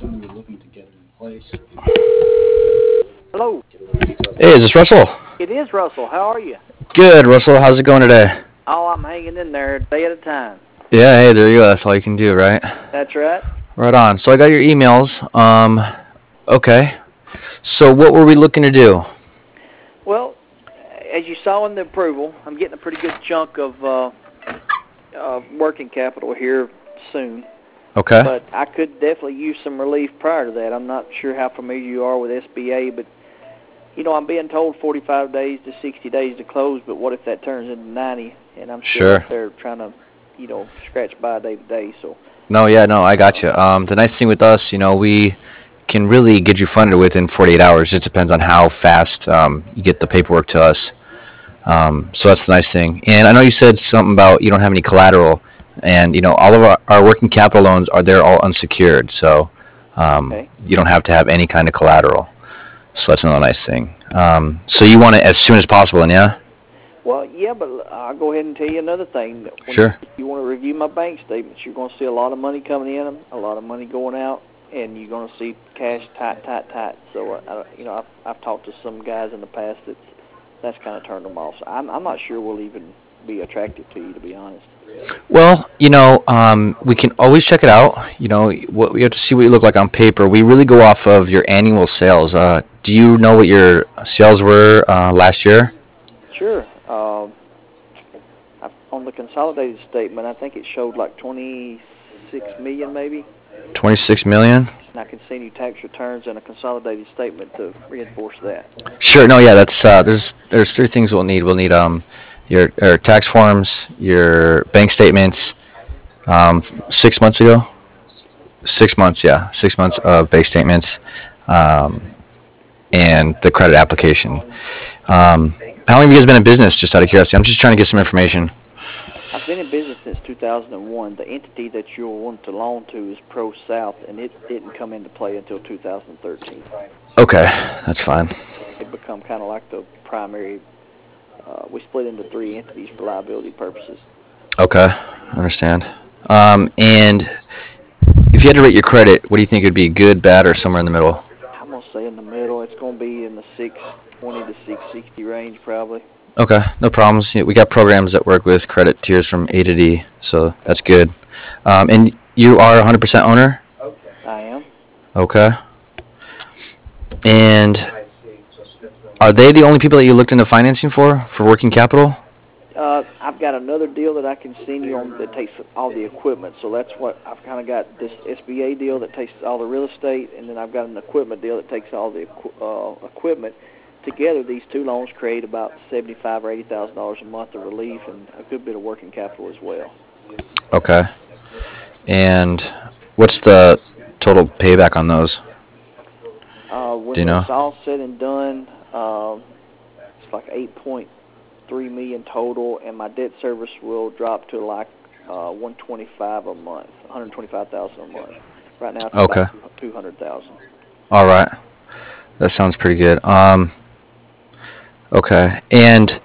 Hello. Hey, is this Russell? It is Russell. How are you? Good, Russell. How's it going today? Oh, I'm hanging in there a day at a time. Yeah, hey, there you go. That's all you can do, right? That's right. Right on. So I got your emails. Okay. So what were we looking to do? Well, as you saw in the approval, I'm getting a pretty good chunk of working capital here soon. Okay. But I could definitely use some relief prior to that. I'm not sure how familiar you are with SBA, but, I'm being told 45 days to 60 days to close, but what if that turns into 90? And I'm still Sure. up there trying to, scratch by day to day. So. No, yeah, no, I got you. The nice thing with us, we can really get you funded within 48 hours. It depends on how fast you get the paperwork to us. So that's the nice thing. And I know you said something about you don't have any collateral, and all of our working capital loans they're all unsecured, so Okay. you don't have to have any kind of collateral. So that's another nice thing. So you want it as soon as possible, and yeah. Well, yeah, but I'll go ahead and tell you another thing. When Sure. you want to review my bank statements, you're going to see a lot of money coming in, a lot of money going out, and you're going to see cash tight. So, I've talked to some guys in the past that's kind of turned them off. So I'm not sure we'll even be attractive to you, to be honest. Well, we can always check it out. We have to see what you look like on paper. We really go off of your annual sales. Do you know what your sales were last year? Sure. On the consolidated statement, I think it showed like 26 million, maybe. 26 million. And I can send you tax returns and a consolidated statement to reinforce that. Sure. No. Yeah. That's there's three things we'll need. We'll need your tax forms, your bank statements. 6 months ago. 6 months. Yeah. 6 months of bank statements, and the credit application. How long have you guys been in business? Just out of curiosity, I'm just trying to get some information. I've been in business since 2001. The entity that you'll want to loan to is Pro South, and it didn't come into play until 2013. Okay, that's fine. It become kind of like the primary. We split into three entities for liability purposes. Okay, I understand. And if you had to rate your credit, what do you think would be good, bad, or somewhere in the middle? I'm gonna say in the middle. It's gonna be in the 620 to 660 range, probably. Okay, no problems. Yeah, we got programs that work with credit tiers from A to D, so that's good. And you are 100% owner? I am. Okay. And are they the only people that you looked into financing for working capital? I've got another deal that I can send you on that takes all the equipment. So that's what I've kind of got, this SBA deal that takes all the real estate, and then I've got an equipment deal that takes all the equipment. Together, these two loans create about $75,000 or $80,000 a month of relief and a good bit of working capital as well. Okay. And what's the total payback on those? When Do you know? it's all said and done, it's like 8.3 million total, and my debt service will drop to like 125 a month, 125,000 a month. Right now, it's Okay. about 200,000. All right. That sounds pretty good. Okay. And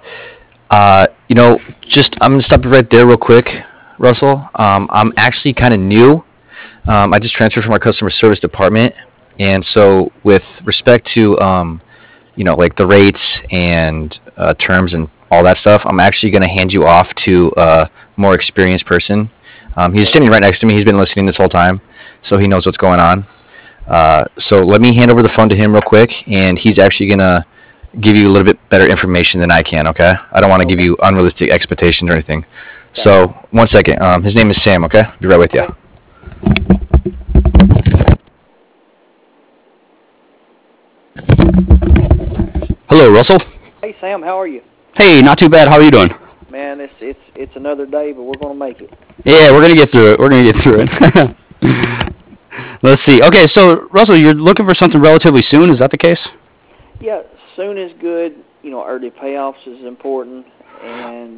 just I'm gonna stop you right there real quick, Russell. I'm actually kind of new. I just transferred from our customer service department, and so with respect to like the rates and terms and all that stuff, I'm actually gonna hand you off to a more experienced person. He's sitting right next to me. He's been listening this whole time, so he knows what's going on. So let me hand over the phone to him real quick, and he's actually gonna give you a little bit better information than I can. Okay? I don't want to give you unrealistic expectations or anything. So 1 second. His name is Sam. Okay? Be right with you. Hello, Russell. Hey, Sam, how are you? Hey, not too bad. How are you doing? Man, it's another day, but we're going to make it. Yeah, we're gonna get through it. We're gonna get through it. Let's see. Okay, so Russell, you're looking for something relatively soon. Is that the case? Yeah, soon is good. Early payoffs is important, and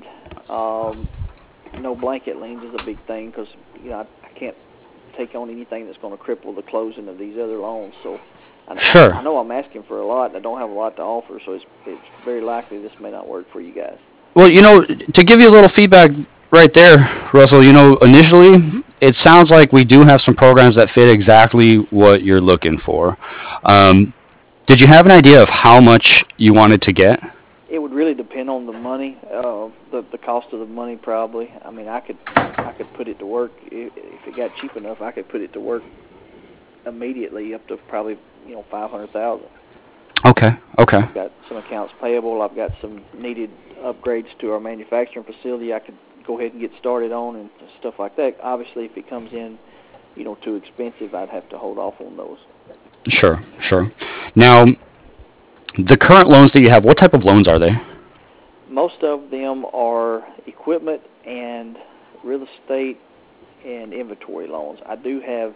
no blanket liens is a big thing because I can't take on anything that's going to cripple the closing of these other loans. So Sure. I know I'm asking for a lot, and I don't have a lot to offer, so it's very likely this may not work for you guys. Well, to give you a little feedback right there, Russell, initially it sounds like we do have some programs that fit exactly what you're looking for. Did you have an idea of how much you wanted to get? It would really depend on the money, the cost of the money probably. I mean, I could put it to work if it got cheap enough. I could put it to work immediately up to probably $500,000. Okay. I've got some accounts payable. I've got some needed upgrades to our manufacturing facility. I could go ahead and get started on and stuff like that. Obviously, if it comes in, too expensive, I'd have to hold off on those. Sure. Now, the current loans that you have, what type of loans are they? Most of them are equipment and real estate and inventory loans. I do have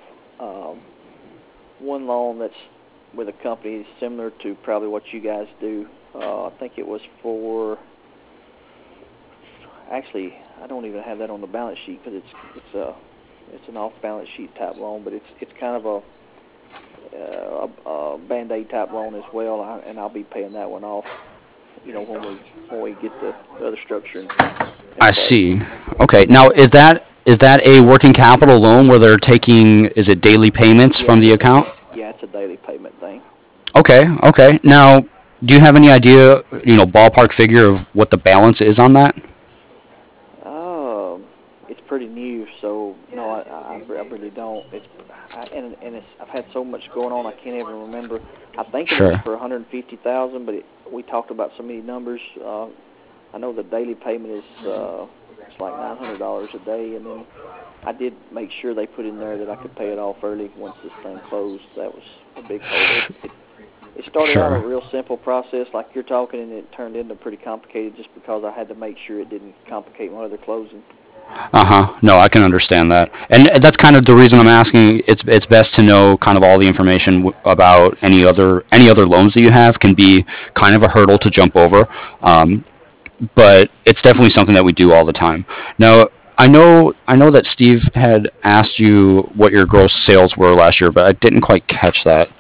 one loan that's with a company similar to probably what you guys do. I think it was for, actually, I don't even have that on the balance sheet because it's an off-balance sheet type loan, but it's kind of a Band-Aid type loan as well, and I'll be paying that one off, when we get the other structure. I see. Okay. Now, is that a working capital loan where they're taking, is it daily payments from the account? Yeah, it's a daily payment thing. Okay. Now, do you have any idea, ballpark figure of what the balance is on that? It's pretty new, so no, I really don't. I've had so much going on, I can't even remember. I think it was for $150,000, but we talked about so many numbers. I know the daily payment is it's like $900 a day, and then I did make sure they put in there that I could pay it off early once this thing closed. That was a big hurdle. It started out a real simple process like you're talking, and it turned into pretty complicated just because I had to make sure it didn't complicate my other closing. No, I can understand that, and that's kind of the reason I'm asking. It's best to know kind of all the information about any other loans that you have. Can be kind of a hurdle to jump over, but it's definitely something that we do all the time. Now, I know that Steve had asked you what your gross sales were last year, but I didn't quite catch that.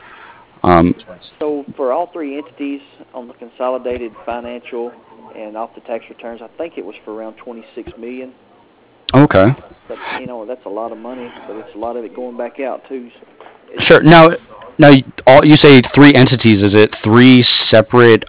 So for all three entities on the consolidated financial and off the tax returns, I think it was for around $26 million. Okay. But that's a lot of money, but it's a lot of it going back out too. Sure. Now, you say three entities. Is it three separate,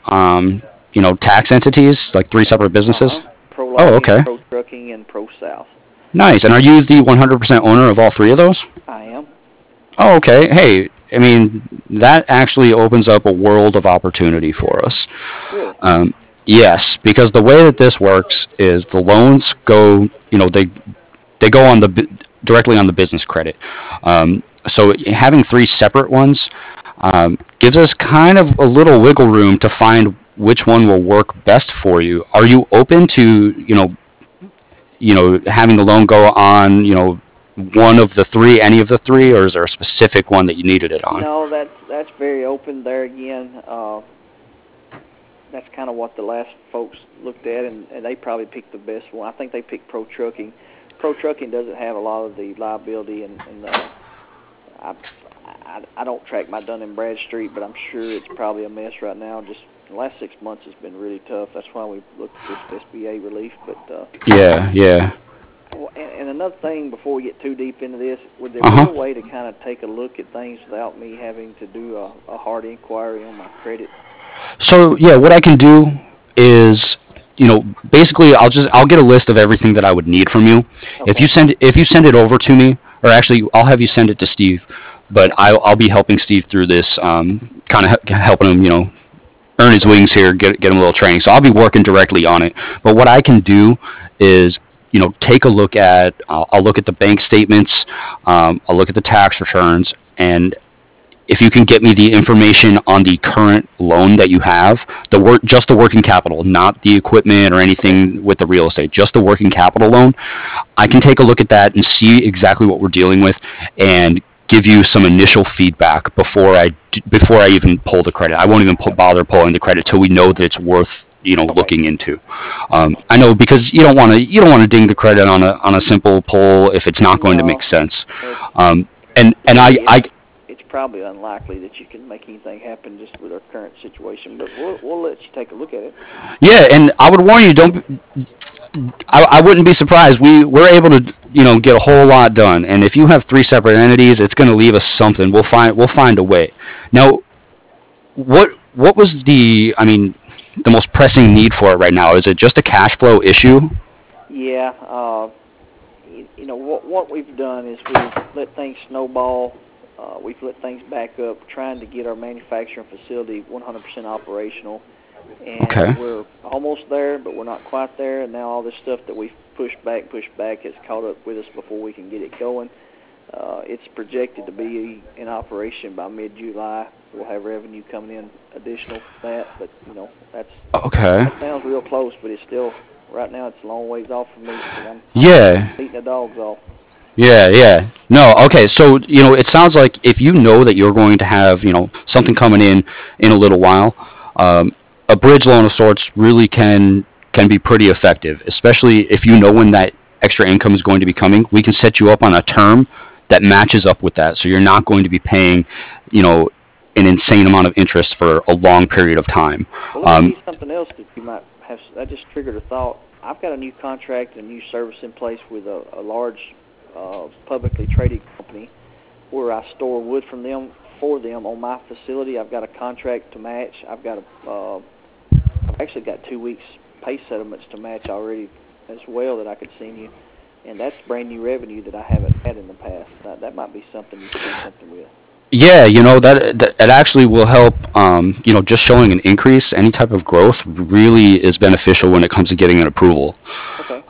tax entities, like three separate businesses? Pro Lighting, okay. Pro Trucking, and Pro South. Nice. And are you the 100% owner of all three of those? I am. Oh, okay. Hey, I mean, that actually opens up a world of opportunity for us. Really? Yes, because the way that this works is the loans go, they go on directly on the business credit. So having three separate ones gives us kind of a little wiggle room to find which one will work best for you. Are you open to, having the loan go on, one of the three, any of the three, or is there a specific one that you needed it on? No, that's very open there again. That's kind of what the last folks looked at, and they probably picked the best one. I think they picked Pro Trucking. Pro Trucking doesn't have a lot of the liability, and I don't track my Dun & Bradstreet, but I'm sure it's probably a mess right now. Just the last 6 months has been really tough. That's why we looked at this SBA relief. But Yeah. And another thing, before we get too deep into this, would there be a way to kind of take a look at things without me having to do a hard inquiry on my credit? So yeah, what I can do is, basically I'll get a list of everything that I would need from you. Okay. If you send it over to me, or actually I'll have you send it to Steve, but I'll be helping Steve through this, kind of helping him, earn his wings here, get him a little training. So I'll be working directly on it. But what I can do is, take a look at, I'll look at the bank statements, I'll look at the tax returns, and if you can get me the information on the current loan that you have, just the working capital, not the equipment or anything with the real estate, just the working capital loan, I can take a look at that and see exactly what we're dealing with and give you some initial feedback before I even pull the credit. I won't even bother pulling the credit till we know that it's worth looking into. I know, because you don't want to ding the credit on a simple pull if it's not going to make sense. It's probably unlikely that you can make anything happen just with our current situation, but we'll let you take a look at it. Yeah, and I would warn you, I wouldn't be surprised. We're able to get a whole lot done. And if you have three separate entities, it's going to leave us something. We'll find a way. Now, what was the most pressing need for it right now? Is it just a cash flow issue? Yeah. What we've done is we've let things snowball. We've let things back up, trying to get our manufacturing facility 100% operational. And Okay. we're almost there, but we're not quite there. And now all this stuff that we've pushed back, has caught up with us before we can get it going. It's projected to be in operation by mid-July. We'll have revenue coming in additional to that, but Okay. that sounds real close, but it's still, right now it's a long ways off from me, because I'm Yeah. beating the dogs off. Yeah. No, okay. So, it sounds like if you know that you're going to have, something coming in a little while, a bridge loan of sorts really can be pretty effective, especially if you know when that extra income is going to be coming. We can set you up on a term that matches up with that, so you're not going to be paying, an insane amount of interest for a long period of time. Well, let me see something else that you might have. That just triggered a thought. I've got a new contract and a new service in place with a large publicly traded company where I store wood from them for them on my facility. I've got a contract to match. I've actually got 2 weeks pay settlements to match already as well that I could send you, and that's brand new revenue that I haven't had in the past. That might be something you can do something with. Yeah, that actually will help. Just showing an increase, any type of growth, really is beneficial when it comes to getting an approval. Okay.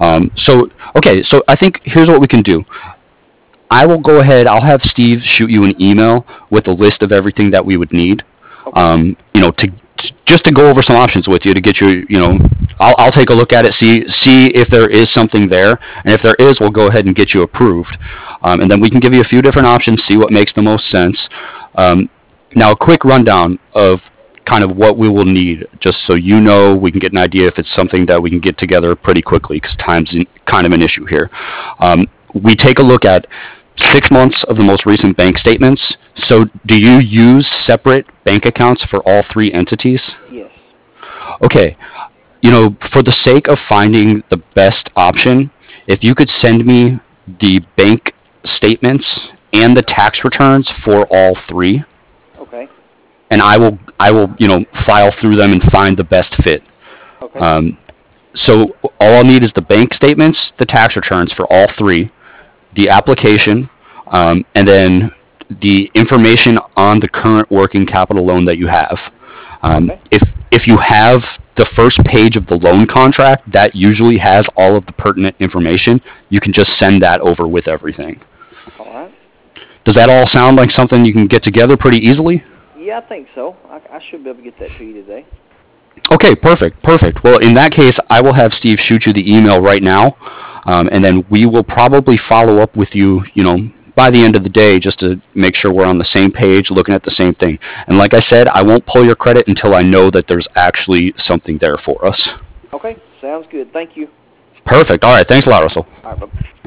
So I think here's what we can do. I will go ahead. I'll have Steve shoot you an email with a list of everything that we would need. Okay. Just to go over some options with you to get you. I'll take a look at it, see if there is something there, and if there is, we'll go ahead and get you approved, and then we can give you a few different options, see what makes the most sense. Now, a quick rundown of kind of what we will need, just so we can get an idea if it's something that we can get together pretty quickly, because time's kind of an issue here. We take a look at 6 months of the most recent bank statements. So do you use separate bank accounts for all three entities? Yes. Okay. For the sake of finding the best option, if you could send me the bank statements and the tax returns for all three, Okay. and I will file through them and find the best fit. Okay. So all I'll need is the bank statements, the tax returns for all three, the application, and then the information on the current working capital loan that you have. Okay. If you have the first page of the loan contract, that usually has all of the pertinent information. You can just send that over with everything. All right. Does that all sound like something you can get together pretty easily? Yeah, I think so. I should be able to get that to you today. Okay, perfect. Well, in that case, I will have Steve shoot you the email right now, and then we will probably follow up with you, by the end of the day, just to make sure we're on the same page, looking at the same thing. And like I said, I won't pull your credit until I know that there's actually something there for us. Okay. Sounds good. Thank you. Perfect. All right. Thanks a lot, Russell. All right. Bye.